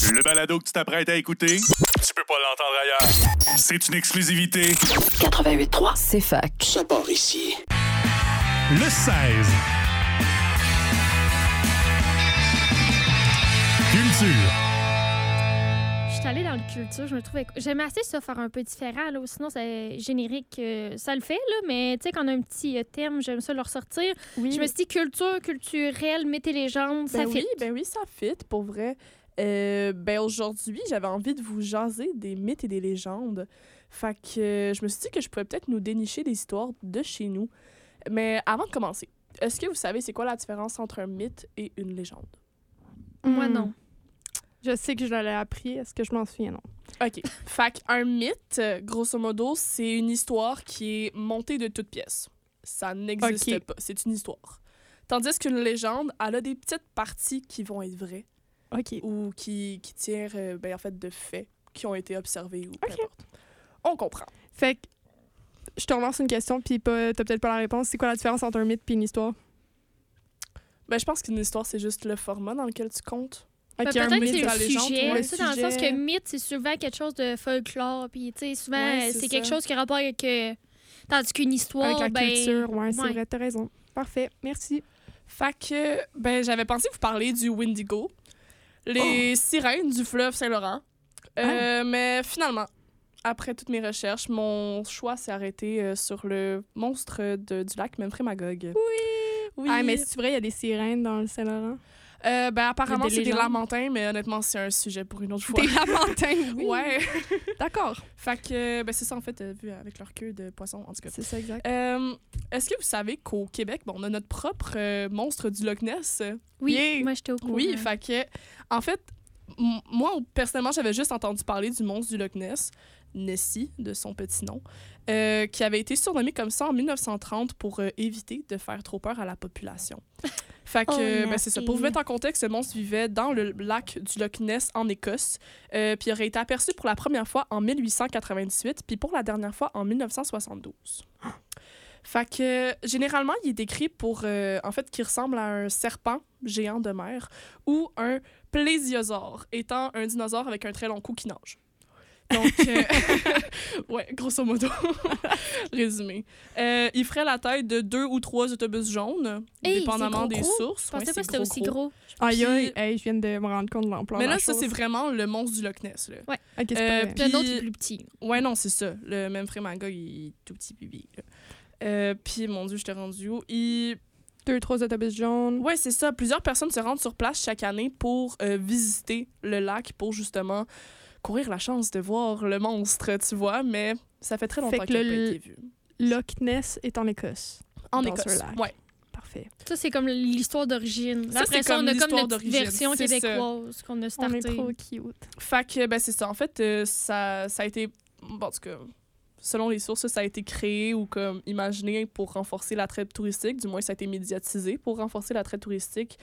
Le balado que tu t'apprêtes à écouter, tu peux pas l'entendre ailleurs. C'est une exclusivité. 88.3, C'est fac. ça part ici. Le 16. Culture. Je suis allée dans le culture, je me trouvais... J'aimais assez ça, faire un peu différent, là, ou sinon, c'est générique, ça le fait, là, mais tu sais, quand on a un petit thème, j'aime ça le ressortir. Oui. Je me suis dit culture, culturelle, mythes et légendes, ça fit. Oui, ça fit, pour vrai. Aujourd'hui, j'avais envie de vous jaser des mythes et des légendes. Fait que je me suis dit que je pourrais peut-être nous dénicher des histoires de chez nous. Mais avant de commencer, est-ce que vous savez c'est quoi la différence entre un mythe et une légende? Moi, non. Je sais que je l'ai appris. Est-ce que je m'en souviens? Non. OK. Fait qu'un mythe, grosso modo, c'est une histoire qui est montée de toutes pièces. Ça n'existe pas. C'est une histoire. Tandis qu'une légende, elle a des petites parties qui vont être vraies. OK. Ou qui tirent en fait, de faits qui ont été observés ou peu importe. On comprend. Fait que je te relance une question, puis t'as peut-être pas la réponse. C'est quoi la différence entre un mythe et une histoire? Je pense qu'une histoire, c'est juste le format dans lequel tu comptes. Ben, Un peut-être que mythe, c'est la le légende, sujet, ouais, tu sais, dans le sujet. sens que mythe, c'est souvent quelque chose de folklore, puis tu sais, souvent, Ouais, c'est c'est quelque ça. chose qui a rapport avec... tandis qu'une histoire, avec la culture, ouais, c'est ouais. vrai, t'as raison. Parfait, merci. Fait que, j'avais pensé vous parler du Wendigo, les sirènes du fleuve Saint-Laurent. Mais finalement, après toutes mes recherches, mon choix s'est arrêté sur le monstre du lac Memphremagog. Oui. Ah, mais c'est vrai, il y a des sirènes dans le Saint-Laurent? Apparemment, Il y a des c'est des légendes. lamantins, mais honnêtement, c'est un sujet pour une autre fois. Des lamantins, oui. Ouais. D'accord. Fait que, c'est ça, en fait, vu avec leur queue de poisson, en tout cas. C'est ça, exact. Est-ce que vous savez qu'au Québec, on a notre propre monstre du Loch Ness? Oui, Yeah. moi, j'étais au courant. Oui, fait que, en fait, moi, personnellement, j'avais juste entendu parler du monstre du Loch Ness, Nessie, de son petit nom, qui avait été surnommé comme ça en 1930 pour éviter de faire trop peur à la population. Fait que, c'est ça. Pour vous mettre en contexte, ce monstre vivait dans le lac du Loch Ness en Écosse, puis aurait été aperçu pour la première fois en 1898, puis pour la dernière fois en 1972. Fait que, généralement, il est décrit pour, en fait, qui ressemble à un serpent géant de mer ou un plésiosaure, étant un dinosaure avec un très long cou qui nage. Donc, ouais, grosso modo, résumé. Il ferait la taille de 2 ou 3 autobus jaunes, Hey, dépendamment c'est des gros. sources. Je pensais Ouais, pas que c'était aussi gros. Aïe, aïe, Puis- hey, je viens de me rendre compte de l'ampleur Mais de là, la ça, chose. c'est vraiment le monstre du Loch Ness. Là. Ouais. OK, c'est pas vrai. Puis un autre Puis- est plus petit. Ouais, non, c'est ça. Le Memphremagog, il est tout petit bibi. Là. Puis, mon Dieu, je t'ai rendu où? 2-3 autobus jaunes. Ouais, c'est ça. Plusieurs personnes se rendent sur place chaque année pour visiter le lac pour justement courir la chance de voir le monstre, tu vois. Mais ça fait très longtemps que qu'il n'a pas le- été vu. Loch Ness est en Écosse. En dans Écosse. ce lac. Ouais. Parfait. Ça, c'est comme l'histoire d'origine. Ça, Après c'est ça, on comme a comme l'histoire notre petite d'origine. version C'est ça. québécoise qu'on a On startée. est trop cute. Fait que, c'est ça. En fait, ça a été... Bon, en tout cas, selon les sources, ça a été créé ou comme imaginé pour renforcer l'attrait touristique. Du moins, ça a été médiatisé pour renforcer l'attrait touristique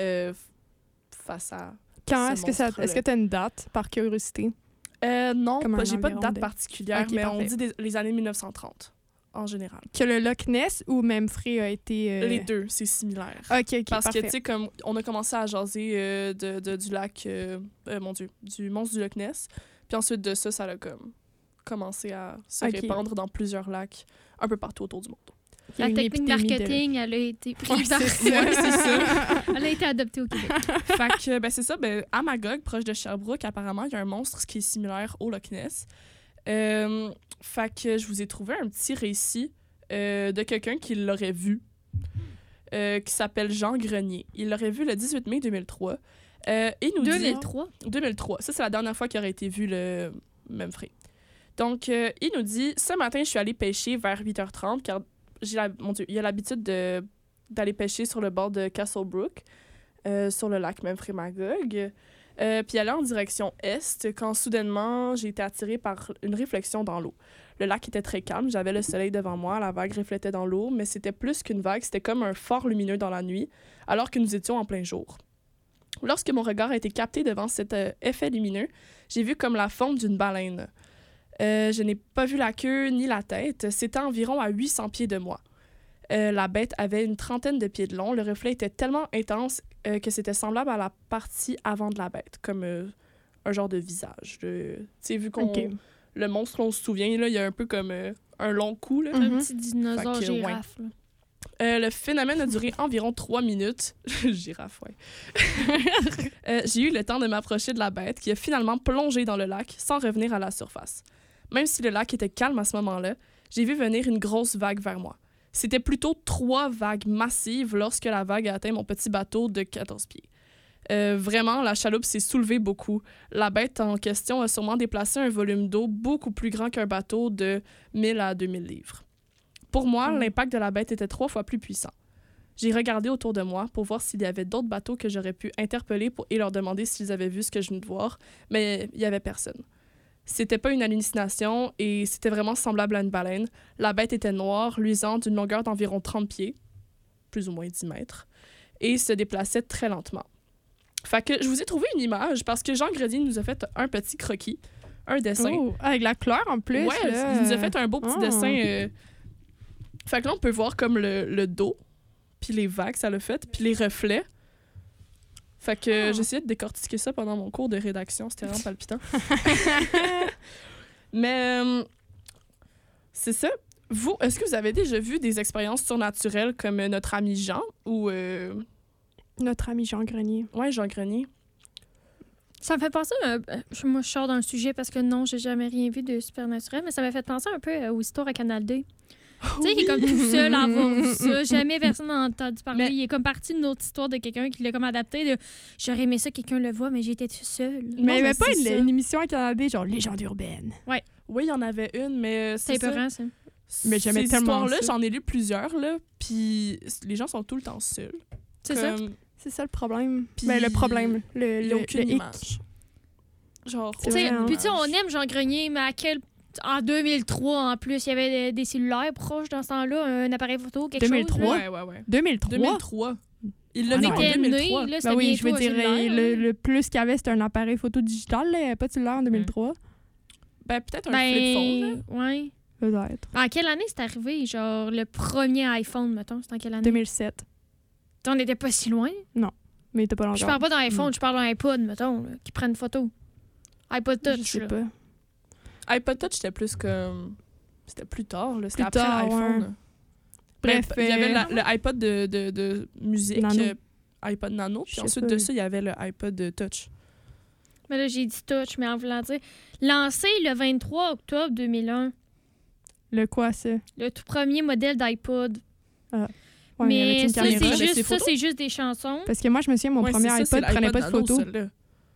face à... Quand ce est-ce que ça... monstre-là. Est-ce que tu as une date, par curiosité? Non, Comme un j'ai pas de environ date de- particulière, Ok, mais on parfait. dit les années 1930, en général. Que le Loch Ness ou Memphrey a été... Les deux, c'est similaire. OK, Parce parfait. que, tu sais, comme on a commencé à jaser du lac, mon Dieu, du monstre du Loch Ness. Puis ensuite de ça, ça a comme commencé à se Ok. répandre dans plusieurs lacs un peu partout autour du monde. Il y a La une technique épidémie de- marketing, elle a été prise Ouais, par... c'est ça. Ouais, c'est ça. Elle a été adoptée au Québec. Fait que, c'est ça. À Magog, proche de Sherbrooke, apparemment, il y a un monstre qui est similaire au Loch Ness. Fait que je vous ai trouvé un petit récit de quelqu'un qui l'aurait vu, qui s'appelle Jean Grenier. Il l'aurait vu le 18 mai 2003. Il nous dit... 2003. 2003. Ça, c'est la dernière fois qu'il aurait été vu le Memphrey. Donc, il nous dit « Ce matin, je suis allé pêcher vers 8h30 car mon Dieu, il a l'habitude d'aller pêcher sur le bord de Castle Brook, sur le lac Memphremagog. Puis aller en direction est quand soudainement, j'ai été attirée par une réflexion dans l'eau. Le lac était très calme, j'avais le soleil devant moi, la vague reflétait dans l'eau, mais c'était plus qu'une vague, c'était comme un phare lumineux dans la nuit, alors que nous étions en plein jour. Lorsque mon regard a été capté devant cet effet lumineux, j'ai vu comme la forme d'une baleine. Je n'ai pas vu la queue ni la tête. C'était environ à 800 pieds de moi. La bête avait une trentaine de pieds de long. Le reflet était tellement intense que c'était semblable à la partie avant de la bête, comme un genre de visage. Tu sais, vu qu'on... Le monstre, on se souvient, là, il y a un peu comme un long cou. Là. Un petit dinosaure Fait que, girafe. là. Le phénomène a duré environ 3 minutes. Girafe, ouais. J'ai eu le temps de m'approcher de la bête qui a finalement plongé dans le lac sans revenir à la surface. Même si le lac était calme à ce moment-là, j'ai vu venir une grosse vague vers moi. C'était plutôt 3 vagues massives lorsque la vague a atteint mon petit bateau de 14 pieds. Vraiment, la chaloupe s'est soulevée beaucoup. La bête en question a sûrement déplacé un volume d'eau beaucoup plus grand qu'un bateau de 1000 à 2000 livres. Pour moi, l'impact de la bête était 3 fois plus puissant. J'ai regardé autour de moi pour voir s'il y avait d'autres bateaux que j'aurais pu interpeller et leur demander s'ils avaient vu ce que je venais de voir, mais il n'y avait personne. C'était pas une hallucination et c'était vraiment semblable à une baleine. La bête était noire, luisante, d'une longueur d'environ 30 pieds, plus ou moins 10 mètres, et se déplaçait très lentement. Fait que je vous ai trouvé une image parce que Jean Grenier nous a fait un petit croquis, un dessin. Oh, avec la couleur en plus. Ouais, là. il nous a fait un beau petit dessin. Fait que là, on peut voir comme le dos, puis les vagues, ça l'a fait, puis les reflets. Fait que j'essayais de décortiquer ça pendant mon cours de rédaction. C'était vraiment palpitant. Mais c'est ça. Vous, est-ce que vous avez déjà vu des expériences surnaturelles comme notre ami Jean ou... Notre ami Jean Grenier. Ouais, Jean Grenier. Ça me fait penser... moi, je sors d'un sujet parce que non, j'ai jamais rien vu de supernaturel, mais ça m'a fait penser un peu aux histoires à Canal 2. Tu sais, il est comme tout seul à avoir vu ça. Jamais personne n'a entendu parler. Il est comme parti d'une autre histoire de quelqu'un qui l'a comme adapté. De... J'aurais aimé ça, quelqu'un le voit, mais j'étais tout seul. Mais il n'y avait pas une émission à Canal genre Légende urbaine. Ouais. Oui, il y en avait une, mais c'est épeurant, ça. Mais j'aimais ces tellement histoires-là, ça. j'en ai lu plusieurs, là, puis les gens sont tout le temps seuls. C'est ça. C'est ça le problème. Puis Ben, le problème. Il n'y a aucune le hic. image. Genre, C'est vrai, hein. Puis tu sais, on aime Jean Grenier, mais en 2003, en plus, il y avait des cellulaires proches dans ce temps-là, un appareil photo, quelque 2003? chose. Ouais. 2003? 2003. Il l'a Ah né non. en On était 2003. nés, là, Ben c'était oui, je veux bientôt un dire, cellulaire, le plus qu'il y avait, c'était un appareil photo digital, là, pas de cellulaire en 2003. Ben, peut-être un flip phone, là. Ouais. Peut-être. En quelle année c'est arrivé? Genre, le premier iPhone, mettons, c'était en quelle année? 2007. On n'était pas si loin. Mais t'es pas longtemps. Je parle pas d'un iPhone, je parle d'un iPod, mettons, là, qui prend une photo. iPod Touch, Je sais là. pas. iPod Touch, c'était plus comme... C'était plus tard, là. C'était Plus après tard, l'iPhone. ouais. Bref, Bref, il y avait le iPod de musique, Nano. iPod Nano, puis Je sais ensuite pas. de ça, il y avait le iPod Touch. Mais là, j'ai dit Touch, mais en voulant dire... Lancé le 23 octobre 2001, Le quoi, ça? le tout premier modèle d'iPod. Ouais, mais avec une ça, caméra. c'est Avec ses juste, ça, photos? c'est juste des chansons. Parce que moi, je me souviens, mon Ouais, premier c'est ça, iPod c'est prenait pas de l'iPod Nano, photos. celle-là.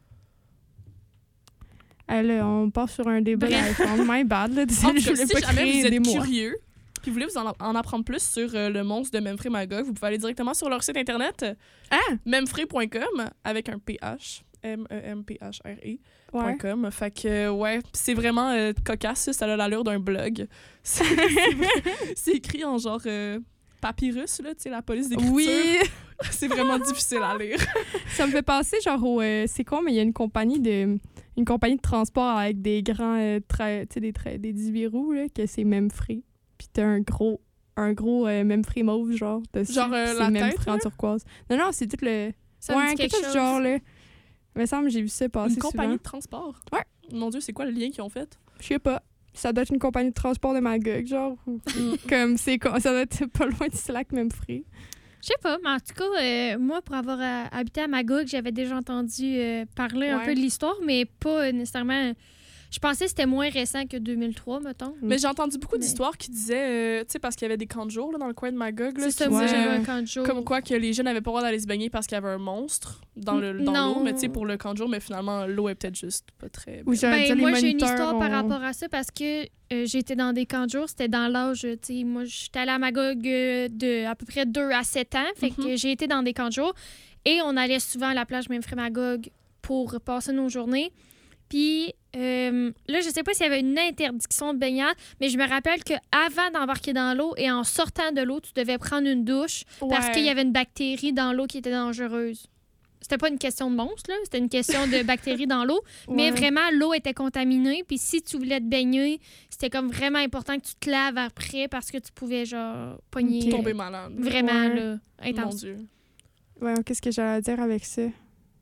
Là, on part sur un débat Bref. d'iPhone. My bad, là. En Je tout cas, voulais si pas jamais créer vous des êtes mots. curieux, puis vous voulez vous en apprendre plus sur le monstre de Memphray Magog, vous pouvez aller directement sur leur site internet memphray.com avec un PH, MEMPHRE.com. Ouais. Fait que, ouais, c'est vraiment cocasse, ça a l'allure d'un blog. C'est écrit en genre papyrus, là, tu sais, la police d'écriture. Oui, C'est vraiment difficile à lire. ça me fait penser genre au... c'est con, mais il y a une compagnie de transport avec des grands traits, tu sais, des 18 roues, là, que c'est Memphray. Puis t'as un gros Memphray mauve, genre, dessus. Genre, puis la c'est tête, Memphray en là? turquoise. Non, c'est tout le... Ça me dit ouais, quelque quelque chose du genre, là. Il me semble que j'ai vu ça passer Une compagnie souvent. de transport. Ouais. Mon Dieu, c'est quoi le lien qu'ils ont fait? Je sais pas. Ça doit être une compagnie de transport de Magog, genre. Ou... comme ça doit être pas loin du Slack Memphray. Je sais pas, mais en tout cas, moi, pour avoir habité à Magog, j'avais déjà entendu parler un Ouais. peu de l'histoire, mais pas nécessairement... Je pensais que c'était moins récent que 2003, mettons. Mais j'ai entendu beaucoup Mais- d'histoires qui disaient, tu sais, parce qu'il y avait des camps de jour là, dans le coin de Magog. Là, C'est ça, qui moi, disaient, j'avais un camp de jour. comme quoi que les jeunes n'avaient pas le droit d'aller se baigner parce qu'il y avait un monstre dans Non. l'eau, mais tu sais, pour le camp de jour, mais finalement, l'eau est peut-être juste pas très... Ou j'allais dire, Ben, les moi, j'ai une moniteurs histoire par ont- rapport à ça parce que j'étais dans des camps de jour. C'était dans l'âge, tu sais, moi, j'étais allée à Magog de à peu près 2 à 7 ans. Fait que j'ai été dans des camps de jour. Et on allait souvent à la plage Memphray Magog pour passer nos journées. Puis là, je sais pas s'il y avait une interdiction de baignade, mais je me rappelle qu'avant d'embarquer dans l'eau et en sortant de l'eau, tu devais prendre une douche parce qu'il y avait une bactérie dans l'eau qui était dangereuse. C'était pas une question de monstre, là. C'était une question de bactéries dans l'eau. Mais Ouais. vraiment, l'eau était contaminée. Puis si tu voulais te baigner, c'était comme vraiment important que tu te laves après parce que tu pouvais, genre, pogner... Ok. Tomber malade. Vraiment, Ouais. là, Mon intense. Dieu. Ouais, qu'est-ce que j'allais dire avec ça?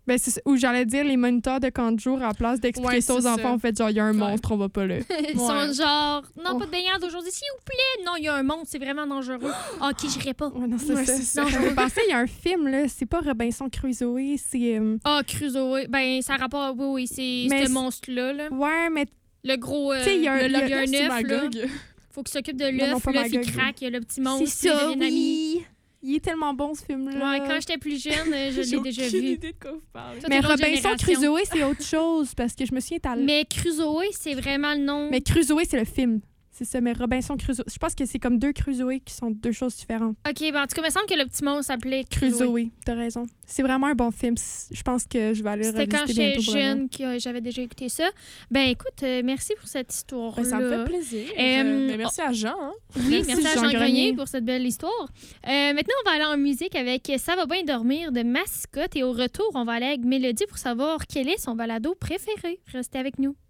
Ben, où j'allais dire les moniteurs de camp de jour, à la place d'expliquer Ouais, ça aux c'est enfants, ça. en fait, genre, il y a un monstre, on va pas là. Ils sont genre, non, Oh. pas de baignade aujourd'hui, s'il vous plaît. Non, il y a un monstre, c'est vraiment dangereux. OK, j'irai pas. Ouais, non, c'est Ouais, ça. c'est ça. Non, je me pensais, il y a un film, là, c'est pas Robinson Crusoe, c'est... Ah, Crusoe, ben, ça a rapport, oui, c'est Mais ce c'est- monstre-là, là. Ouais, mais Le gros, Tu sais, il y a un- il y a un C'est œuf, là. Magog. Faut qu'il s'occupe de Non, non, l'œuf, pas l'œuf, il Magog. craque, il y a le petit monstre, c'est ça, il devient ami. oui! Il est tellement bon, ce film-là. Ouais, quand j'étais plus jeune, je J'ai l'ai déjà aucune vu. idée de quoi vous parlez. Ça, Mais t'es grande Robinson génération. Crusoe, c'est autre chose, parce que je me souviens... Mais Crusoe, c'est vraiment le nom. Mais Crusoe, c'est le film. C'est ça, mais Robinson Crusoe... Je pense que c'est comme deux Crusoe qui sont deux choses différentes. OK, ben, en tout cas, il me semble que le petit monstre s'appelait Crusoe. Crusoe, t'as raison. C'est vraiment un bon film. Je pense que je vais aller le C'était quand revisiter j'étais bientôt. pour le jeune que j'avais déjà écouté ça. Ben, écoute, merci pour cette histoire-là. Ben, ça me fait plaisir. Euh, Mais merci à Jean. Hein. Oui, merci à Jean Grenier Grenier pour cette belle histoire. Maintenant, on va aller en musique avec Ça va bien dormir de Mascotte. Et au retour, on va aller avec Mélodie pour savoir quel est son balado préféré. Restez avec nous.